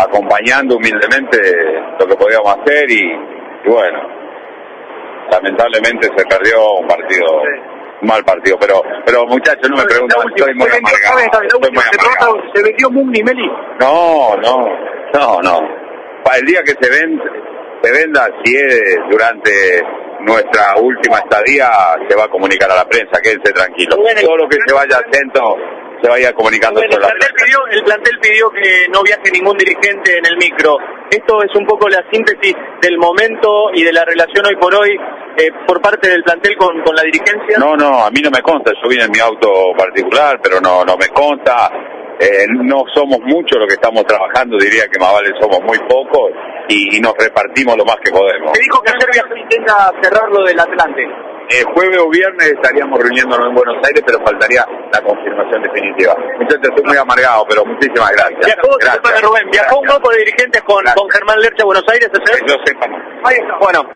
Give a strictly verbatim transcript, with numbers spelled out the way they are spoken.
acompañando humildemente lo que podíamos hacer y, y bueno, lamentablemente se perdió un partido, un mal partido, pero pero muchachos no me pregunten, estoy muy amargado, estoy muy amargado. ¿Se vendió Mugni, Meli? No, no, no, no. Para el día que se venda, se venda, si es durante nuestra última estadía, se va a comunicar a la prensa, quédense tranquilos. Todo lo que se vaya atento, se vaya comunicando. Bueno, el, plantel pidió, el plantel pidió que no viaje ningún dirigente en el micro. Esto es un poco la síntesis del momento y de la relación hoy por hoy eh, por parte del plantel con, con la dirigencia. No, no, a mí no me consta, yo vine en mi auto particular, pero no, no me consta. Eh, no somos muchos los que estamos trabajando, diría que más vale somos muy pocos y, y nos repartimos lo más que podemos. Se dijo que ayer viajó intenta cerrar lo del Atlante. Eh, jueves o viernes estaríamos reuniéndonos en Buenos Aires, pero faltaría la confirmación definitiva. Muchachos, estoy muy amargado, pero muchísimas gracias. Viajó, gracias. Rubén, viajó un grupo de dirigentes con, con Germán Lercha a Buenos Aires, ¿es? Que yo sepa, no. Ahí está. Bueno.